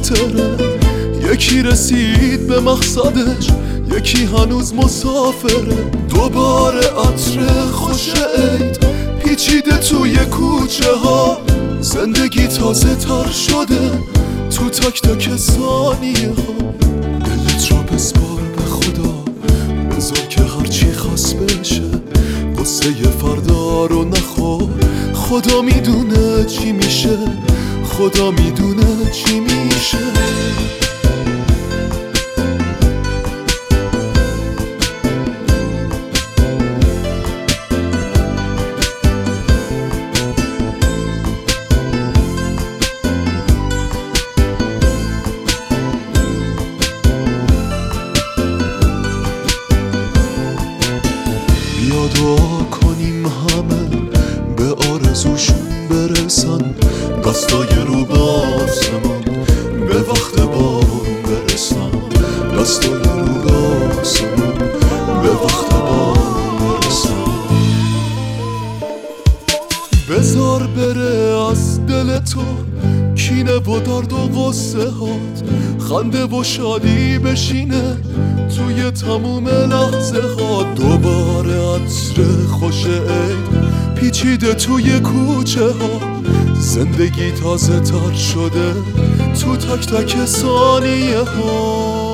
خاطره. یکی رسید به مقصدش، یکی هنوز مسافره. دوباره عطر خوش عید پیچیده توی کوچه ها. زندگی تازه تر شده تو تک تک ثانیه ها. دلت رو بسپار به خدا، بذار که هرچی خواست بشه. قصه فردا رو نخور، خدا میدونه چی میشه، خدا میدونه چی میشه. بیا دعا کنیم همه به آرزوشون برسن. دستای رو به آسمون به وقت بارون برسن. دستای رو به آسمون به وقت بارون برسن. بذار بره از دل تو کینه و درد و غصه هات. خنده و شادی بشینه توی تموم لحظه ها. دوباره عطر خوش عید پیچیده توی کوچه ها. زندگی تازه تر شده تو تک تک ثانیه ها.